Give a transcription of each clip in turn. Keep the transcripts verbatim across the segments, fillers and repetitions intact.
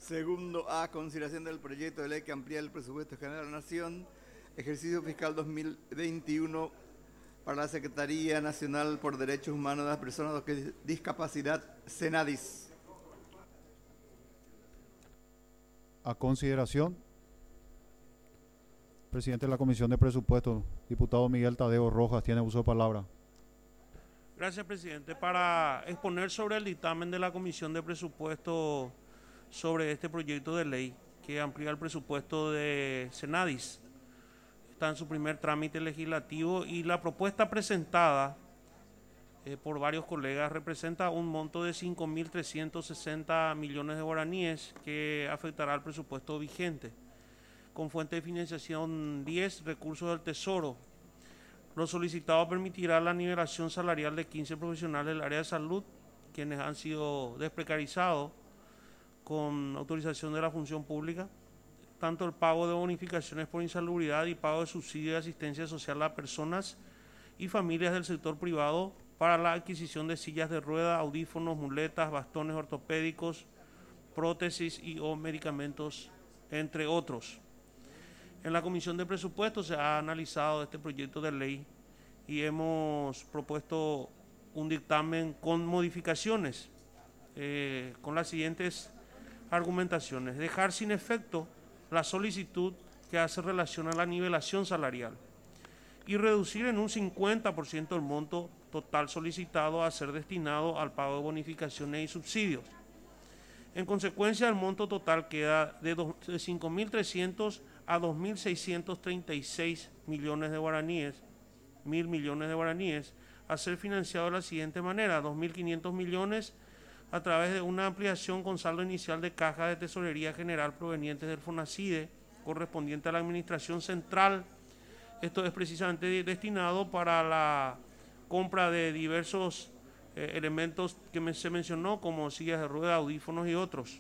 Segundo A, consideración del proyecto de ley que amplía el presupuesto general de la Nación, ejercicio fiscal dos mil veintiuno para la Secretaría Nacional por Derechos Humanos de las Personas con Discapacidad, Senadis. A consideración, presidente de la Comisión de Presupuestos, diputado Miguel Tadeo Rojas, tiene uso de palabra. Gracias, presidente. Para exponer sobre el dictamen de la Comisión de Presupuestos sobre este proyecto de ley que amplía el presupuesto de Senadis. Está en su primer trámite legislativo y la propuesta presentada eh, por varios colegas representa un monto de cinco mil trescientos sesenta millones de guaraníes que afectará al presupuesto vigente. Con fuente de financiación diez, recursos del Tesoro. Lo solicitado permitirá la nivelación salarial de quince profesionales del área de salud, quienes han sido desprecarizados con autorización de la función pública, tanto el pago de bonificaciones por insalubridad y pago de subsidio de asistencia social a personas y familias del sector privado para la adquisición de sillas de rueda, audífonos, muletas, bastones ortopédicos, prótesis y o medicamentos, entre otros. En la Comisión de Presupuestos se ha analizado este proyecto de ley y hemos propuesto un dictamen con modificaciones, eh, con las siguientes argumentaciones. Dejar sin efecto la solicitud que hace relación a la nivelación salarial y reducir en un cincuenta por ciento el monto total solicitado a ser destinado al pago de bonificaciones y subsidios. En consecuencia, el monto total queda de cinco mil trescientos a dos mil seiscientos treinta y seis millones de guaraníes, mil millones de guaraníes, a ser financiado de la siguiente manera: dos mil quinientos millones a través de una ampliación con saldo inicial de caja de tesorería general provenientes del FONACIDE, correspondiente a la Administración Central. Esto es precisamente destinado para la compra de diversos eh, elementos que me, se mencionó, como sillas de rueda, audífonos y otros.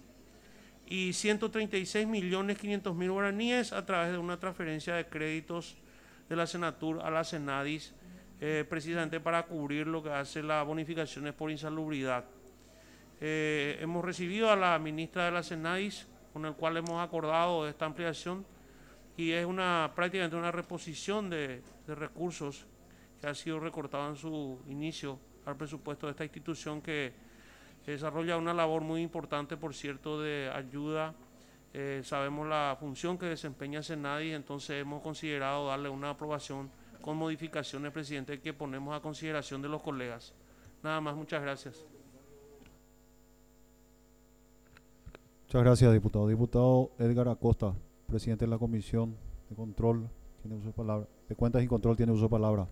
Y ciento treinta y seis millones quinientos mil guaraníes a través de una transferencia de créditos de la Senatur a la Senadis, eh, precisamente para cubrir lo que hace las bonificaciones por insalubridad. Eh, hemos recibido a la ministra de la Senadis, con el cual hemos acordado esta ampliación, y es una prácticamente una reposición de, de recursos que ha sido recortado en su inicio al presupuesto de esta institución, que desarrolla una labor muy importante, por cierto, de ayuda. Eh, sabemos la función que desempeña Senadis, entonces hemos considerado darle una aprobación con modificaciones, presidente, que ponemos a consideración de los colegas. Nada más, muchas gracias. Muchas gracias, diputado. Diputado Edgar Acosta, presidente de la Comisión de Control, tiene uso de palabra. De Cuentas y Control, tiene uso de palabra.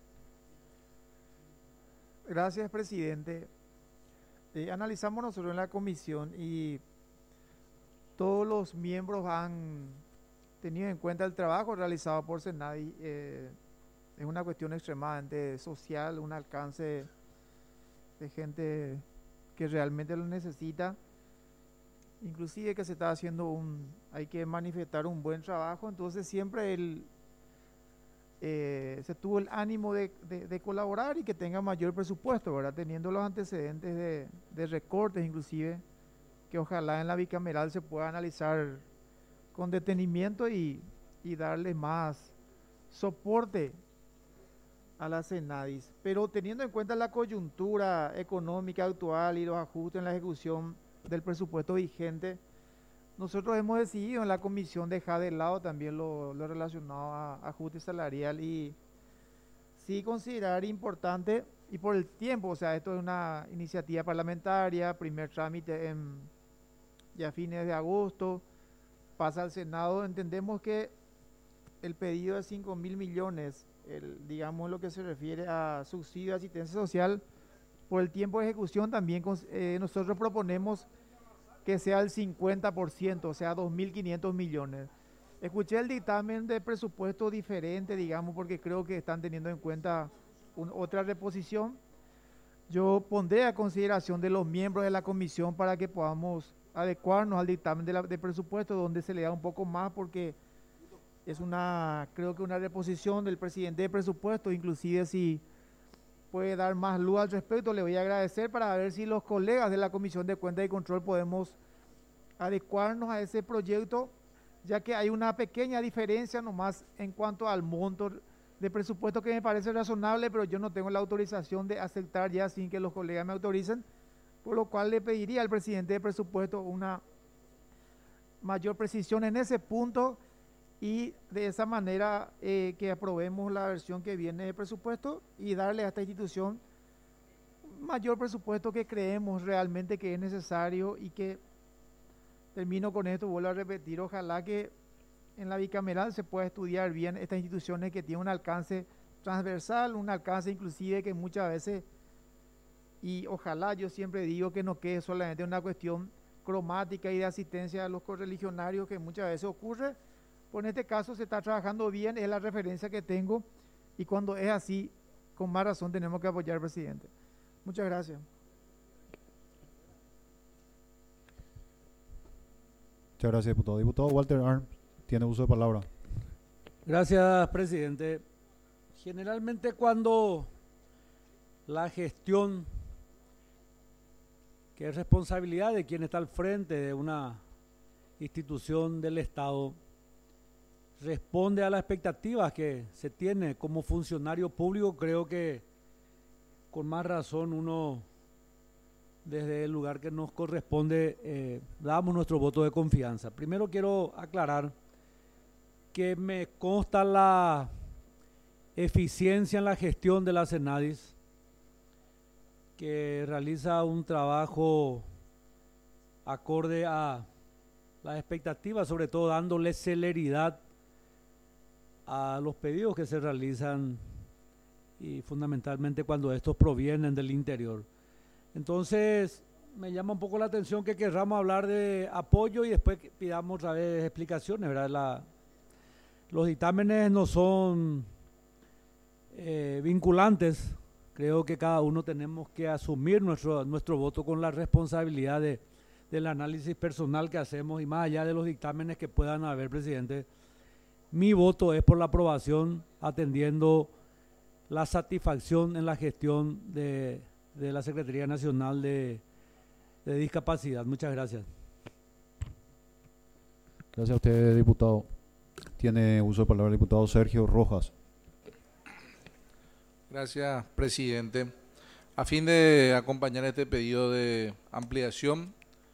Gracias, presidente. Eh, analizamos nosotros en la comisión y todos los miembros han tenido en cuenta el trabajo realizado por Senadis. Eh, es una cuestión extremadamente social, un alcance de gente que realmente lo necesita. Inclusive que se está haciendo un, hay que manifestar un buen trabajo, entonces siempre el, eh, se tuvo el ánimo de, de, de colaborar y que tenga mayor presupuesto, ¿verdad? Teniendo los antecedentes de, de recortes inclusive, que ojalá en la bicameral se pueda analizar con detenimiento y, y darle más soporte a la Senadis. Pero teniendo en cuenta la coyuntura económica actual y los ajustes en la ejecución del presupuesto vigente, nosotros hemos decidido en la comisión dejar de lado también lo, lo relacionado a ajuste salarial y sí considerar importante, y por el tiempo, o sea, esto es una iniciativa parlamentaria, primer trámite en ya fines de agosto, pasa al Senado, entendemos que el pedido de cinco mil millones, el, digamos lo que se refiere a subsidio de asistencia social, por el tiempo de ejecución también eh, nosotros proponemos que sea el cincuenta por ciento, o sea, dos mil quinientos millones. Escuché el dictamen de presupuesto diferente, digamos, porque creo que están teniendo en cuenta un, otra reposición. Yo pondré a consideración de los miembros de la comisión para que podamos adecuarnos al dictamen de, la, de presupuesto, donde se le da un poco más, porque es una, creo que una reposición del presidente de presupuesto, inclusive si puede dar más luz al respecto, le voy a agradecer para ver si los colegas de la Comisión de Cuentas y Control podemos adecuarnos a ese proyecto, ya que hay una pequeña diferencia nomás en cuanto al monto de presupuesto que me parece razonable, pero yo no tengo la autorización de aceptar ya sin que los colegas me autoricen, por lo cual le pediría al presidente de presupuesto una mayor precisión en ese punto y de esa manera eh, que aprobemos la versión que viene de presupuesto y darle a esta institución mayor presupuesto que creemos realmente que es necesario. Y que termino con esto, vuelvo a repetir, ojalá que en la bicameral se pueda estudiar bien estas instituciones que tienen un alcance transversal, un alcance inclusive que muchas veces, y ojalá, yo siempre digo que no quede solamente una cuestión cromática y de asistencia a los correligionarios que muchas veces ocurre. Por en este caso se está trabajando bien, es la referencia que tengo, y cuando es así, con más razón tenemos que apoyar al presidente. Muchas gracias. Muchas gracias, diputado. Diputado Walter Arndt, tiene uso de palabra. Gracias, presidente. Generalmente cuando la gestión, que es responsabilidad de quien está al frente de una institución del Estado, responde a las expectativas que se tiene como funcionario público, creo que con más razón uno, desde el lugar que nos corresponde, eh, damos nuestro voto de confianza. Primero quiero aclarar que me consta la eficiencia en la gestión de la Senadis, que realiza un trabajo acorde a las expectativas, sobre todo dándole celeridad a los pedidos que se realizan y fundamentalmente cuando estos provienen del interior. Entonces, me llama un poco la atención que querramos hablar de apoyo y después pidamos otra vez explicaciones, ¿verdad? La, los dictámenes no son eh, vinculantes. Creo que cada uno tenemos que asumir nuestro, nuestro voto con la responsabilidad de, del análisis personal que hacemos, y más allá de los dictámenes que puedan haber, presidente, mi voto es por la aprobación, atendiendo la satisfacción en la gestión de, de la Secretaría Nacional de, de Discapacidad. Muchas gracias. Gracias a usted, diputado. Tiene uso de palabra el diputado Sergio Rojas. Gracias, presidente. A fin de acompañar este pedido de ampliación,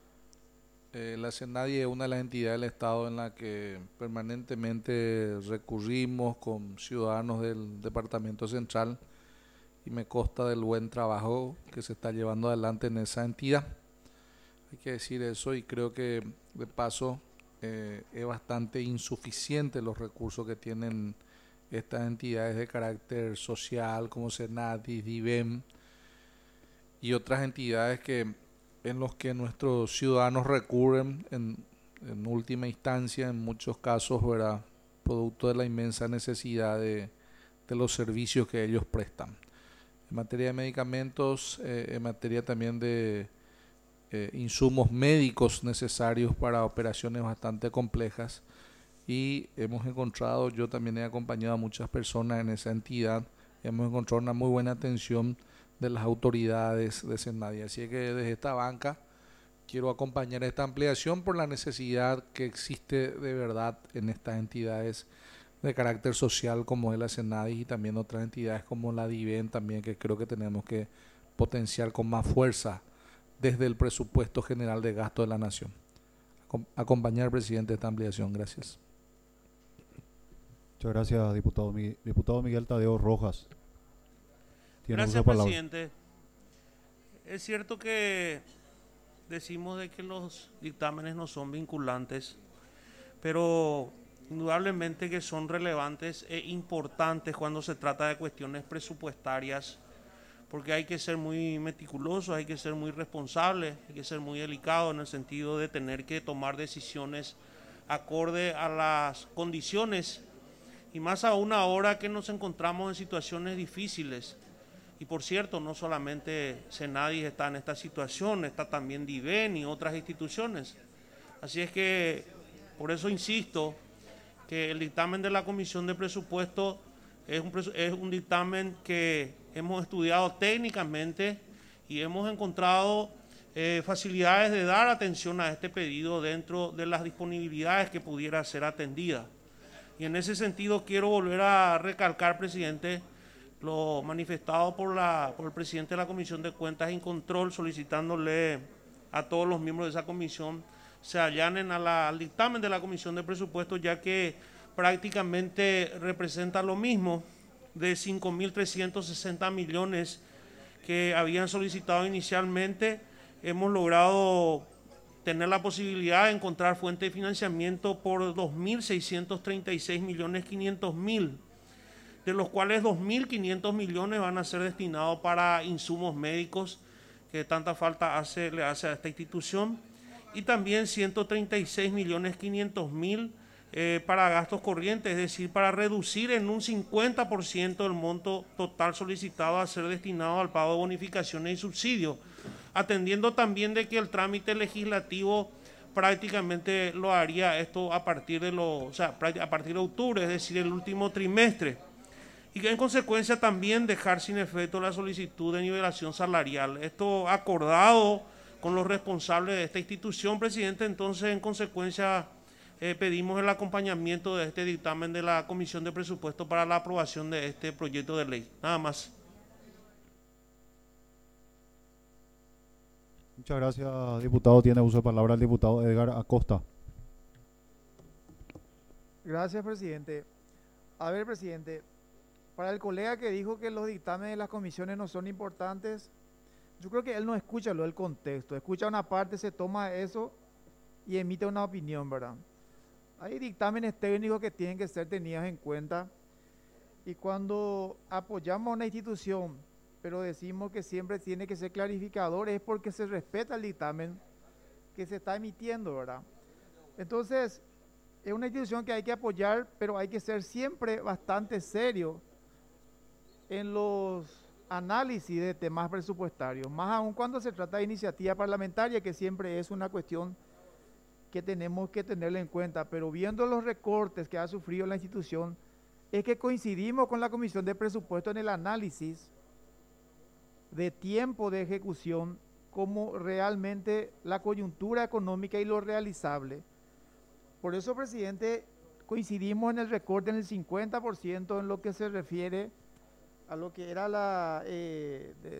eh, la Senadi es una de las entidades del Estado en la que permanentemente recurrimos con ciudadanos del Departamento Central, y me consta del buen trabajo que se está llevando adelante en esa entidad. Hay que decir eso, y creo que de paso eh, es bastante insuficiente los recursos que tienen estas entidades de carácter social como Senadi, DIVEM y otras entidades que en los que nuestros ciudadanos recurren en, en última instancia, en muchos casos, ¿verdad?, producto de la inmensa necesidad de, de los servicios que ellos prestan. En materia de medicamentos, eh, en materia también de eh, insumos médicos necesarios para operaciones bastante complejas, y hemos encontrado, yo también he acompañado a muchas personas en esa entidad, hemos encontrado una muy buena atención de las autoridades de Senadi. Así que desde esta banca quiero acompañar esta ampliación por la necesidad que existe de verdad en estas entidades de carácter social como es la Senadi, y también otras entidades como la DIVEN también, que creo que tenemos que potenciar con más fuerza desde el presupuesto general de gasto de la nación. Acompañar, presidente, esta ampliación. Gracias. Muchas gracias, diputado. Mi, diputado Miguel Tadeo Rojas. Tiene Gracias, uso de palabra. presidente. Es cierto que decimos de que los dictámenes no son vinculantes, pero indudablemente que son relevantes e importantes cuando se trata de cuestiones presupuestarias, porque hay que ser muy meticulosos, hay que ser muy responsables, hay que ser muy delicados en el sentido de tener que tomar decisiones acorde a las condiciones, y más aún ahora que nos encontramos en situaciones difíciles. Y por cierto, no solamente Senadi está en esta situación, está también DIVEN y otras instituciones. Así es que, por eso insisto, que el dictamen de la Comisión de Presupuesto es un, es un dictamen que hemos estudiado técnicamente y hemos encontrado eh, facilidades de dar atención a este pedido dentro de las disponibilidades que pudiera ser atendida. Y en ese sentido quiero volver a recalcar, presidente, lo manifestado por, la, por el presidente de la Comisión de Cuentas y Control, solicitándole a todos los miembros de esa comisión se allanen a la, al dictamen de la Comisión de Presupuestos, ya que prácticamente representa lo mismo de cinco mil trescientos sesenta millones que habían solicitado inicialmente. Hemos logrado tener la posibilidad de encontrar fuente de financiamiento por dos mil seiscientos treinta y seis millones quinientos mil, de los cuales dos mil quinientos millones van a ser destinados para insumos médicos que tanta falta hace, le hace a esta institución, y también ciento treinta y seis millones quinientos mil eh, para gastos corrientes, es decir, para reducir en un cincuenta por ciento el monto total solicitado a ser destinado al pago de bonificaciones y subsidios, atendiendo también de que el trámite legislativo prácticamente lo haría esto a partir de lo, o sea, a partir de octubre, es decir, el último trimestre, y que en consecuencia también dejar sin efecto la solicitud de nivelación salarial. Esto acordado con los responsables de esta institución, presidente. Entonces, en consecuencia, eh, pedimos el acompañamiento de este dictamen de la Comisión de Presupuesto para la aprobación de este proyecto de ley. Nada más. Muchas gracias, diputado. Tiene uso de palabra el diputado Edgar Acosta. Gracias, presidente. A ver, presidente, para el colega que dijo que los dictámenes de las comisiones no son importantes, yo creo que él no escucha lo del contexto, escucha una parte, se toma eso y emite una opinión, ¿verdad? Hay dictámenes técnicos que tienen que ser tenidos en cuenta, y cuando apoyamos a una institución, pero decimos que siempre tiene que ser clarificador, es porque se respeta el dictamen que se está emitiendo, ¿verdad? Entonces, es una institución que hay que apoyar, pero hay que ser siempre bastante serio en los análisis de temas presupuestarios, más aún cuando se trata de iniciativa parlamentaria, que siempre es una cuestión que tenemos que tenerla en cuenta. Pero viendo los recortes que ha sufrido la institución, es que coincidimos con la Comisión de Presupuesto en el análisis de tiempo de ejecución, como realmente la coyuntura económica y lo realizable. Por eso, presidente, coincidimos en el recorte en el cincuenta por ciento en lo que se refiere a lo que era la, eh, de,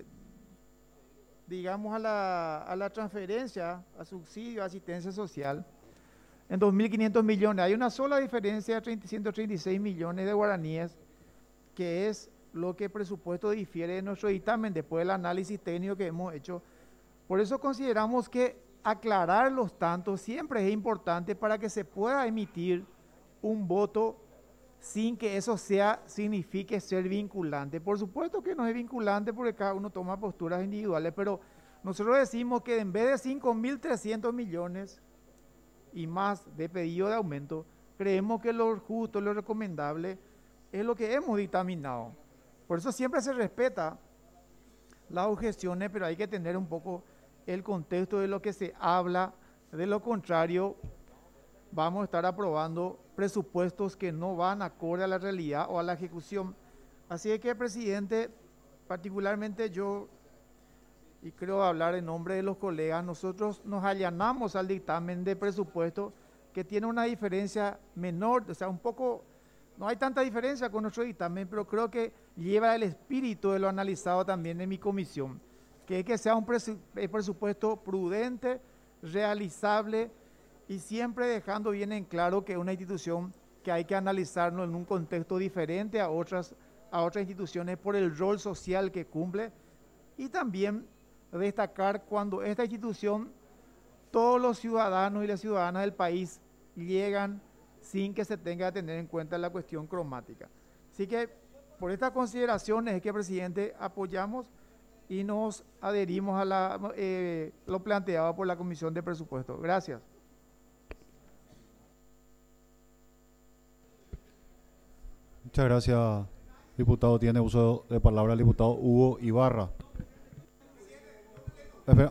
digamos, a la, a la transferencia, a subsidio, a asistencia social, en dos mil quinientos millones. Hay una sola diferencia de ciento treinta y seis millones de guaraníes, que es lo que el presupuesto difiere de nuestro dictamen después del análisis técnico que hemos hecho. Por eso consideramos que aclarar los tantos siempre es importante para que se pueda emitir un voto sin que eso sea, signifique ser vinculante. Por supuesto que no es vinculante porque cada uno toma posturas individuales, pero nosotros decimos que en vez de cinco mil trescientos millones y más de pedido de aumento, creemos que lo justo, lo recomendable es lo que hemos dictaminado. Por eso siempre se respeta las objeciones, pero hay que tener un poco el contexto de lo que se habla. De lo contrario, vamos a estar aprobando presupuestos que no van acorde a la realidad o a la ejecución. Así que, presidente, particularmente yo, y creo hablar en nombre de los colegas, nosotros nos allanamos al dictamen de presupuesto, que tiene una diferencia menor, o sea, un poco, no hay tanta diferencia con nuestro dictamen, pero creo que lleva el espíritu de lo analizado también en mi comisión, que es que sea un presupuesto prudente, realizable, y siempre dejando bien en claro que es una institución que hay que analizarlo en un contexto diferente a otras, a otras instituciones por el rol social que cumple, y también destacar cuando esta institución, todos los ciudadanos y las ciudadanas del país llegan sin que se tenga que tener en cuenta la cuestión cromática. Así que por estas consideraciones es que, presidente, apoyamos y nos adherimos a la, eh, lo planteado por la Comisión de Presupuestos. Gracias. Muchas gracias, diputado. Tiene uso de palabra el diputado Hugo Ibarra. Espera.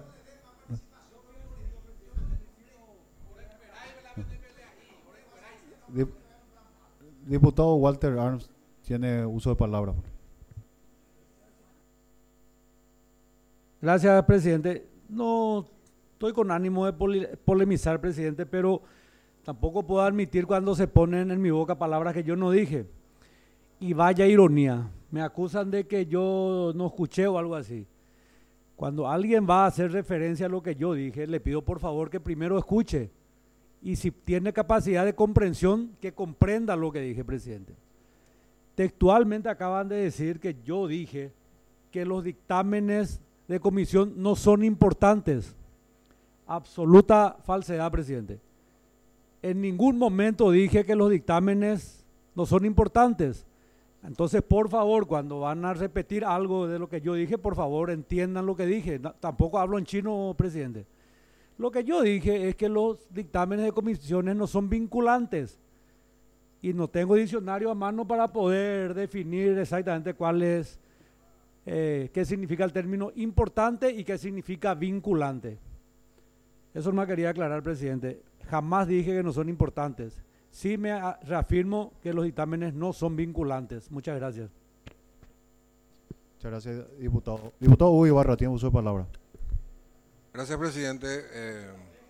Diputado Walter Arms tiene uso de palabra. Gracias, presidente. No estoy con ánimo de poli- polemizar, presidente, pero tampoco puedo admitir cuando se ponen en mi boca palabras que yo no dije. Y vaya ironía, me acusan de que yo no escuché o algo así. Cuando alguien va a hacer referencia a lo que yo dije, le pido por favor que primero escuche. Y si tiene capacidad de comprensión, que comprenda lo que dije, presidente. Textualmente acaban de decir que yo dije que los dictámenes de comisión no son importantes. Absoluta falsedad, presidente. En ningún momento dije que los dictámenes no son importantes. Entonces, por favor, cuando van a repetir algo de lo que yo dije, por favor, entiendan lo que dije. No, tampoco hablo en chino, presidente. Lo que yo dije es que los dictámenes de comisiones no son vinculantes. Y no tengo diccionario a mano para poder definir exactamente cuál es, eh, qué significa el término importante y qué significa vinculante. Eso me quería aclarar, presidente. Jamás dije que no son importantes. Sí me reafirmo que los dictámenes no son vinculantes. Muchas gracias. Muchas gracias, diputado. Diputado Hugo Ibarra, tiene uso de palabra. Gracias, presidente. Eh,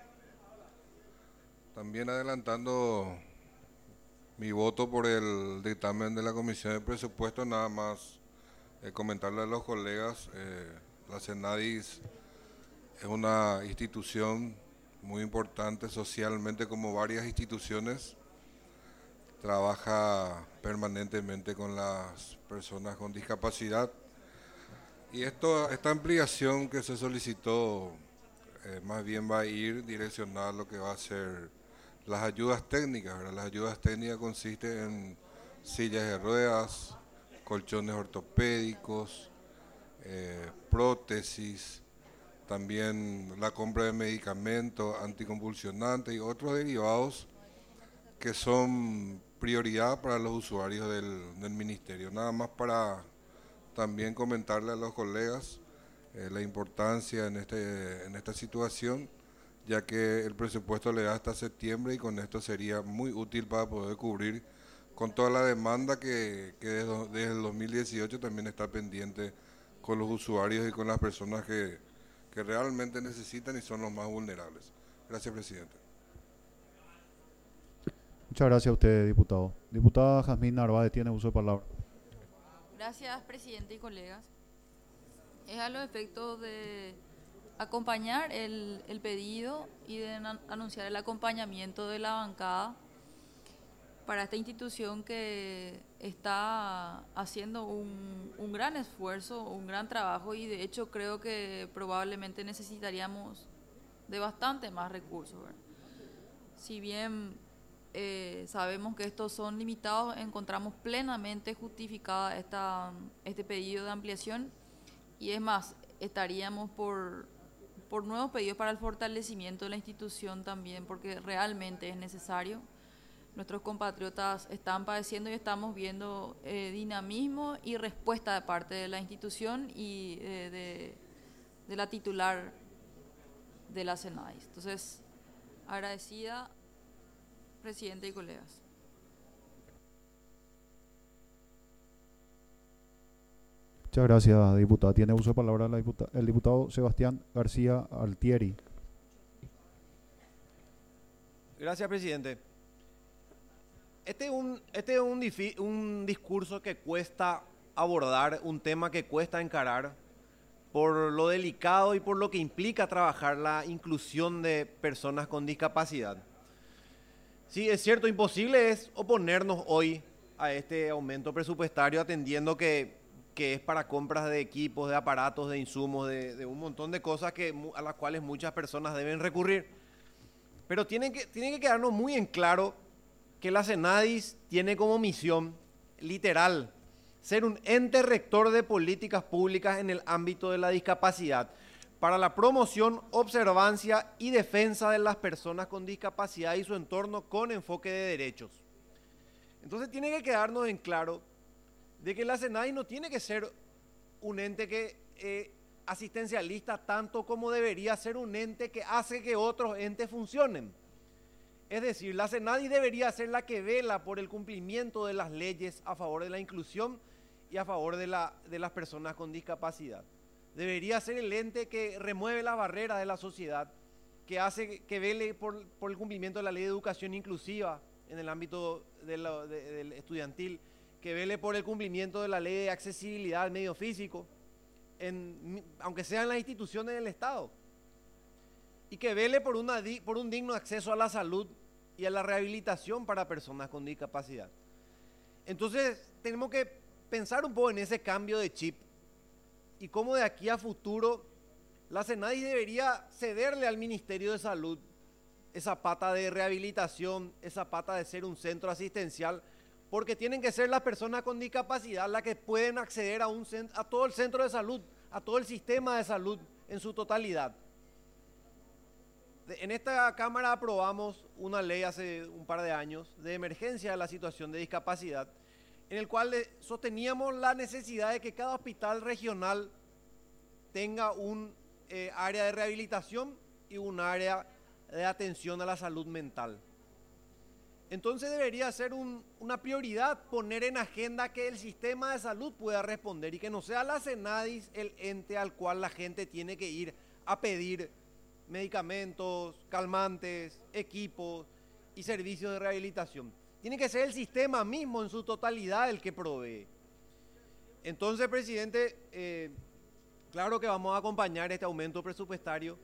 también adelantando mi voto por el dictamen de la Comisión de Presupuestos, nada más eh, comentarle a los colegas, eh, la CENADIS es una institución muy importante socialmente, como varias instituciones. Trabaja permanentemente con las personas con discapacidad. Y esto, esta ampliación que se solicitó, eh, más bien va a ir direccionada a lo que va a ser las ayudas técnicas, ¿verdad? Las ayudas técnicas consisten en sillas de ruedas, colchones ortopédicos, eh, prótesis, también la compra de medicamentos anticonvulsionantes y otros derivados que son prioridad para los usuarios del, del ministerio. Nada más para también comentarle a los colegas eh, la importancia en, este, en esta situación, ya que el presupuesto le da hasta septiembre y con esto sería muy útil para poder cubrir con toda la demanda que, que desde, desde el dos mil dieciocho también está pendiente con los usuarios y con las personas que, que realmente necesitan y son los más vulnerables. Gracias, presidente. Muchas gracias a usted, diputado. Diputada Jazmín Narváez, tiene uso de palabra. Gracias, presidente y colegas. Es a los efectos de acompañar el, el pedido y de an- anunciar el acompañamiento de la bancada para esta institución que está haciendo un, un gran esfuerzo, un gran trabajo, y de hecho creo que probablemente necesitaríamos de bastante más recursos, ¿verdad? Si bien eh, sabemos que estos son limitados, encontramos plenamente justificada esta, este pedido de ampliación, y es más, estaríamos por, por nuevos pedidos para el fortalecimiento de la institución también, porque realmente es necesario. Nuestros compatriotas están padeciendo y estamos viendo eh, dinamismo y respuesta de parte de la institución y eh, de, de la titular de la CENADIS. Entonces, agradecida, presidente y colegas. Muchas gracias, diputada. Tiene uso de palabra la diputa- el diputado Sebastián García Altieri. Gracias, presidente. Este es un, este es un, difi- un discurso que cuesta abordar, un tema que cuesta encarar por lo delicado y por lo que implica trabajar la inclusión de personas con discapacidad. Sí, es cierto, imposible es oponernos hoy a este aumento presupuestario, atendiendo que, que es para compras de equipos, de aparatos, de insumos, de, de un montón de cosas que, mu- a las cuales muchas personas deben recurrir. Pero tiene que, tiene que quedarnos muy en claro que la CENADIS tiene como misión literal ser un ente rector de políticas públicas en el ámbito de la discapacidad para la promoción, observancia y defensa de las personas con discapacidad y su entorno con enfoque de derechos. Entonces tiene que quedarnos en claro de que la CENADIS no tiene que ser un ente que eh, asistencialista tanto como debería ser un ente que hace que otros entes funcionen. Es decir, la CENADIS debería ser la que vela por el cumplimiento de las leyes a favor de la inclusión y a favor de, la, de las personas con discapacidad. Debería ser el ente que remueve las barreras de la sociedad que hace que vele por, por el cumplimiento de la ley de educación inclusiva en el ámbito de la, de, del estudiantil, que vele por el cumplimiento de la ley de accesibilidad al medio físico, en, aunque sean las instituciones del Estado, y que vele por, una, por un digno acceso a la salud y a la rehabilitación para personas con discapacidad. Entonces tenemos que pensar un poco en ese cambio de chip y cómo de aquí a futuro la CENADIS debería cederle al Ministerio de Salud esa pata de rehabilitación, esa pata de ser un centro asistencial, porque tienen que ser las personas con discapacidad las que pueden acceder a, un, a todo el centro de salud, a todo el sistema de salud en su totalidad. En esta Cámara aprobamos una ley hace un par de años de emergencia de la situación de discapacidad, en el cual sosteníamos la necesidad de que cada hospital regional tenga un eh, área de rehabilitación y un área de atención a la salud mental. Entonces debería ser un, una prioridad poner en agenda que el sistema de salud pueda responder y que no sea la CENADIS el ente al cual la gente tiene que ir a pedir medicamentos, calmantes, equipos y servicios de rehabilitación. Tiene que ser el sistema mismo en su totalidad el que provee. Entonces, presidente, eh, claro que vamos a acompañar este aumento presupuestario,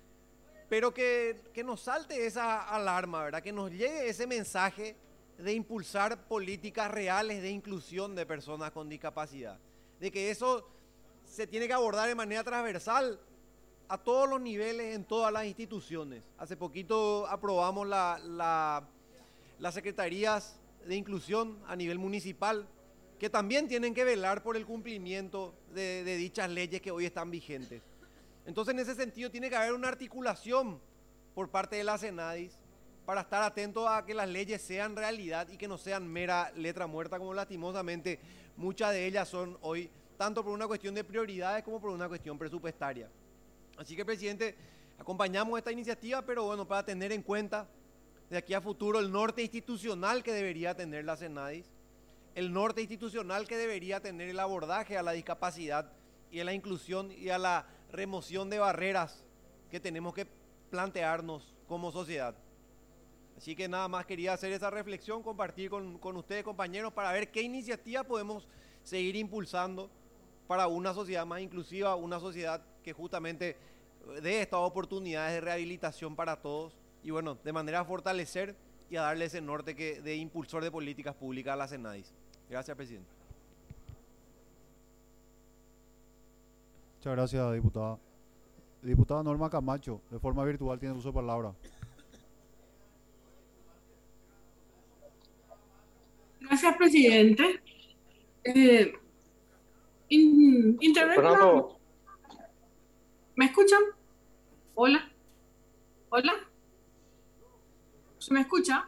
pero que, que nos salte esa alarma, ¿verdad? Que nos llegue ese mensaje de impulsar políticas reales de inclusión de personas con discapacidad, de que eso se tiene que abordar de manera transversal a todos los niveles, en todas las instituciones. Hace poquito aprobamos la, la, las secretarías de inclusión a nivel municipal, que también tienen que velar por el cumplimiento de, de dichas leyes que hoy están vigentes. Entonces, en ese sentido, tiene que haber una articulación por parte de la CENADIS para estar atentos a que las leyes sean realidad y que no sean mera letra muerta, como lastimosamente muchas de ellas son hoy, tanto por una cuestión de prioridades como por una cuestión presupuestaria. Así que, presidente, acompañamos esta iniciativa, pero bueno, para tener en cuenta de aquí a futuro el norte institucional que debería tener la CENADIS, el norte institucional que debería tener el abordaje a la discapacidad y a la inclusión y a la remoción de barreras que tenemos que plantearnos como sociedad. Así que nada más quería hacer esa reflexión, compartir con, con ustedes, compañeros, para ver qué iniciativa podemos seguir impulsando para una sociedad más inclusiva, una sociedad que justamente dé estas oportunidades de rehabilitación para todos y bueno, de manera a fortalecer y a darle ese norte que, de impulsor de políticas públicas a la CENADIS. Gracias, presidente. Muchas gracias, diputada. Diputada Norma Camacho, de forma virtual tiene uso de palabra. Gracias, presidente. Eh, in, intervengo. ¿Me escuchan? Hola. Hola. ¿Se me escucha?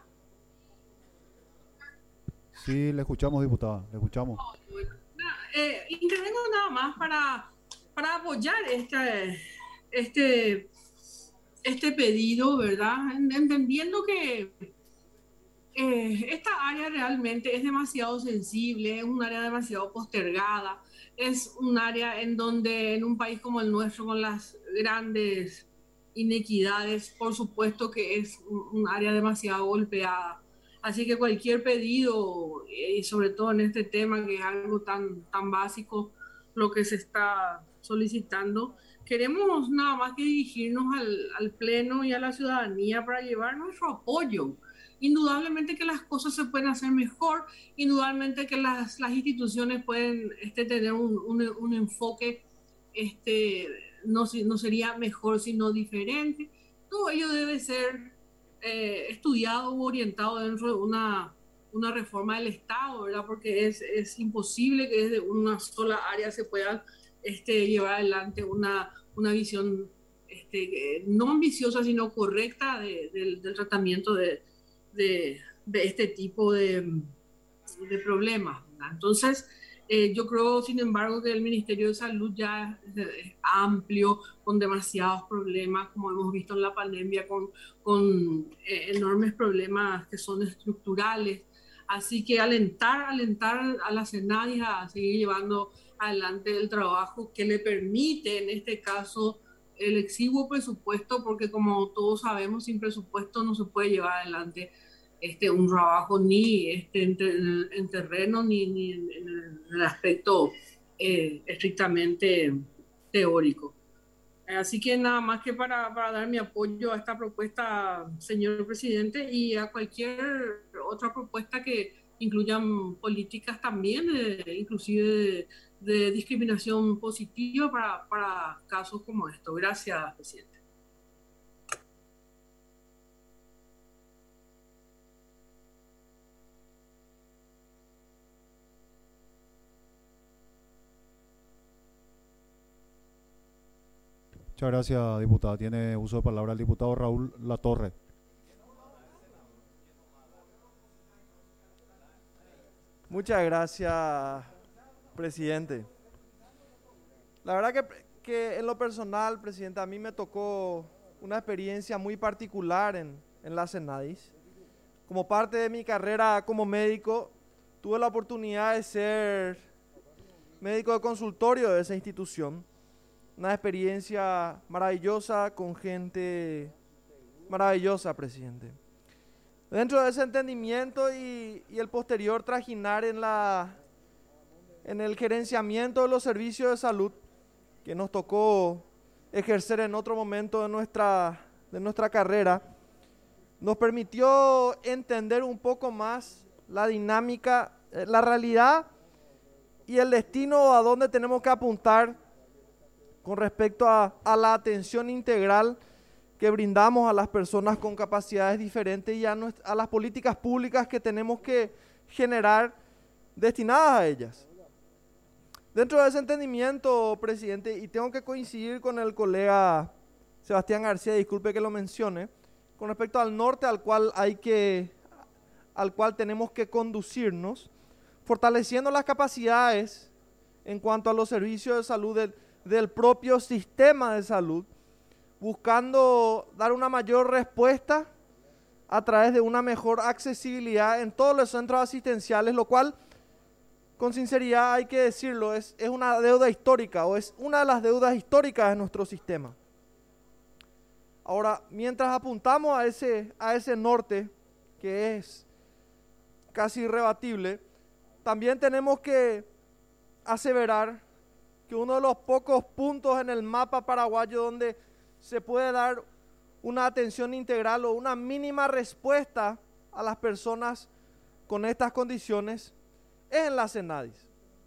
Sí, le escuchamos, diputada, le escuchamos. Oh, bueno. eh, intervengo nada más para, para apoyar este, este, este pedido, ¿verdad? Entendiendo que eh, esta área realmente es demasiado sensible, es un área demasiado postergada, es un área en donde en un país como el nuestro, con las grandes inequidades, por supuesto que es un, un área demasiado golpeada. Así que cualquier pedido, y sobre todo en este tema que es algo tan, tan básico, lo que se está solicitando, queremos nada más que dirigirnos al, al Pleno y a la ciudadanía para llevar nuestro apoyo. Indudablemente que las cosas se pueden hacer mejor, indudablemente que las, las instituciones pueden este, tener un, un, un enfoque, este, no, no sería mejor sino diferente. Todo ello debe ser eh, estudiado u orientado dentro de una, una reforma del Estado, ¿verdad? Porque es, es imposible que desde una sola área se pueda este, llevar adelante una, una visión este, no ambiciosa sino correcta de, de, del tratamiento de De, de este tipo de, de problemas, ¿verdad? Entonces, eh, yo creo, sin embargo, que el Ministerio de Salud ya es, es amplio, con demasiados problemas, como hemos visto en la pandemia, con, con eh, enormes problemas que son estructurales. Así que alentar, alentar a la CENADIS a seguir llevando adelante el trabajo que le permite, en este caso, el exiguo presupuesto, porque como todos sabemos, sin presupuesto no se puede llevar adelante este, un trabajo ni este, en, ter- en terreno ni, ni en, en el aspecto eh, estrictamente teórico. Así que nada más que para, para dar mi apoyo a esta propuesta, señor presidente, y a cualquier otra propuesta que incluyan políticas también, eh, inclusive de, de discriminación positiva para, para casos como estos. Gracias, presidente. Muchas gracias, diputada. Tiene uso de palabra el diputado Raúl Latorre. Muchas gracias, presidente. La verdad que, que en lo personal, presidente, a mí me tocó una experiencia muy particular en, en la Senadis. Como parte de mi carrera como médico, tuve la oportunidad de ser médico de consultorio de esa institución. Una experiencia maravillosa con gente maravillosa, presidente. Dentro de ese entendimiento y, y el posterior trajinar en, la, en el gerenciamiento de los servicios de salud que nos tocó ejercer en otro momento de nuestra, de nuestra carrera, nos permitió entender un poco más la dinámica, eh, la realidad y el destino a donde tenemos que apuntar con respecto a, a la atención integral que brindamos a las personas con capacidades diferentes y a, nuestra, a las políticas públicas que tenemos que generar destinadas a ellas. Dentro de ese entendimiento, presidente, y tengo que coincidir con el colega Sebastián García, disculpe que lo mencione, con respecto al norte al cual hay que, al cual tenemos que conducirnos, fortaleciendo las capacidades en cuanto a los servicios de salud del, del propio sistema de salud, buscando dar una mayor respuesta a través de una mejor accesibilidad en todos los centros asistenciales, lo cual, con sinceridad hay que decirlo, es, es una deuda histórica o es una de las deudas históricas de nuestro sistema. Ahora, mientras apuntamos a ese, a ese norte, que es casi irrebatible, también tenemos que aseverar que uno de los pocos puntos en el mapa paraguayo donde se puede dar una atención integral o una mínima respuesta a las personas con estas condiciones es en la Senadis.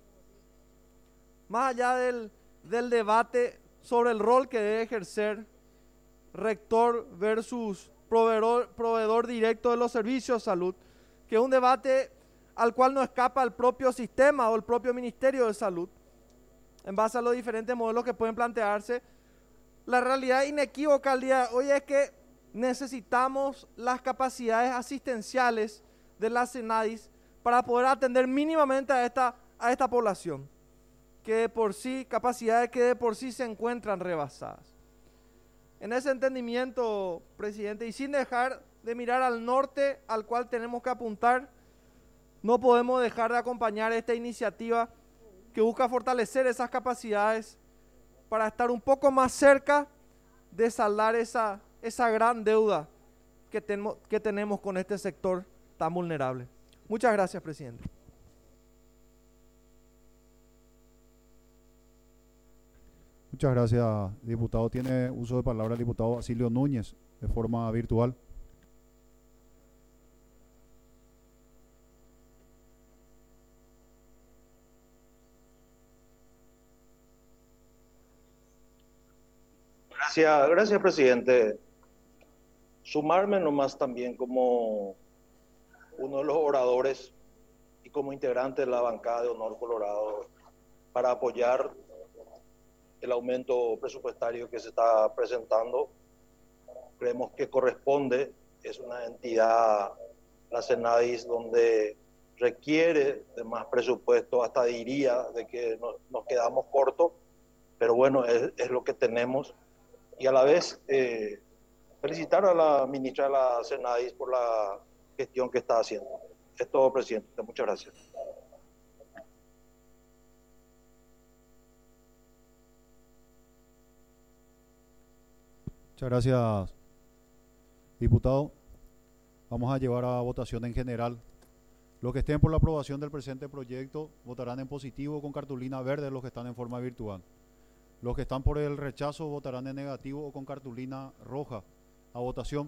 Más allá del, del debate sobre el rol que debe ejercer rector versus proveedor, proveedor directo de los servicios de salud, que es un debate al cual no escapa el propio sistema o el propio Ministerio de Salud, en base a los diferentes modelos que pueden plantearse. La realidad inequívoca al día de hoy es que necesitamos las capacidades asistenciales de la Senadis para poder atender mínimamente a esta, a esta población, que de por sí, capacidades que de por sí se encuentran rebasadas. En ese entendimiento, presidente, y sin dejar de mirar al norte al cual tenemos que apuntar, no podemos dejar de acompañar esta iniciativa que busca fortalecer esas capacidades para estar un poco más cerca de saldar esa, esa gran deuda que, tenmo, que tenemos con este sector tan vulnerable. Muchas gracias, presidente. Muchas gracias, diputado. Tiene uso de palabra el diputado Basilio Núñez, de forma virtual. Gracias, gracias, presidente. Sumarme nomás también como uno de los oradores y como integrante de la bancada de Honor Colorado para apoyar el aumento presupuestario que se está presentando. Creemos que corresponde, es una entidad, la Senadis, donde requiere de más presupuesto, hasta diría de que no, nos quedamos cortos, pero bueno, es, es lo que tenemos. Y a la vez eh, felicitar a la ministra de la Senadis por la gestión que está haciendo. Es todo, presidente. Muchas gracias. Muchas gracias, diputado. Vamos a llevar a votación en general. Los que estén por la aprobación del presente proyecto votarán en positivo con cartulina verde, los que están en forma virtual. Los que están por el rechazo votarán en negativo o con cartulina roja. A votación.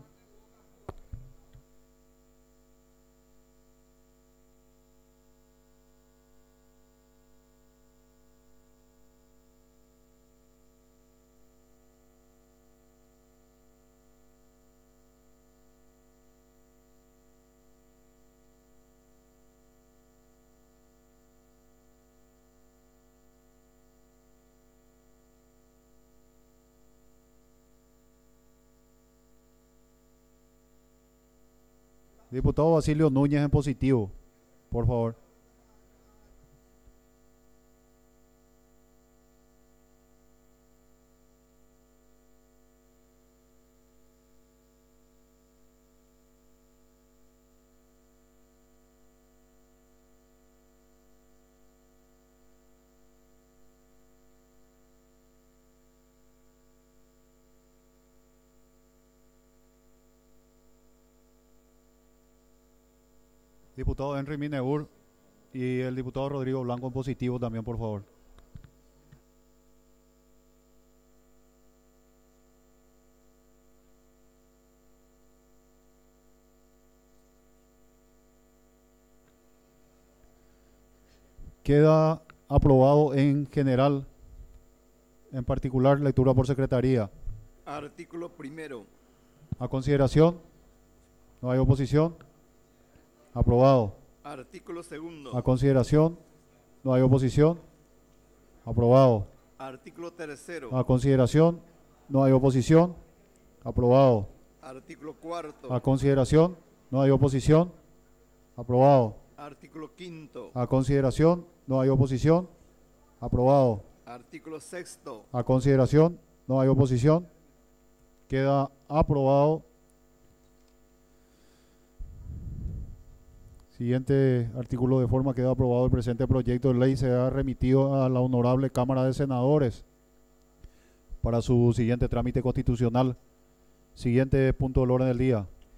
Diputado Basilio Núñez en positivo, por favor. Diputado Henry Mineur y el diputado Rodrigo Blanco en positivo también, por favor. Queda aprobado en general, en particular lectura por secretaría. Artículo primero. A consideración, no hay oposición. Aprobado. Artículo segundo. A consideración, no hay oposición. Aprobado. Artículo tercero. A consideración, no hay oposición. Aprobado. Artículo cuarto. A consideración, no hay oposición. Aprobado. Artículo quinto. A consideración, no hay oposición. Aprobado. Artículo sexto. A consideración, no hay oposición. Queda aprobado. Siguiente artículo: de forma queda aprobado el presente proyecto de ley, será remitido a la Honorable Cámara de Senadores para su siguiente trámite constitucional. Siguiente punto del orden del día.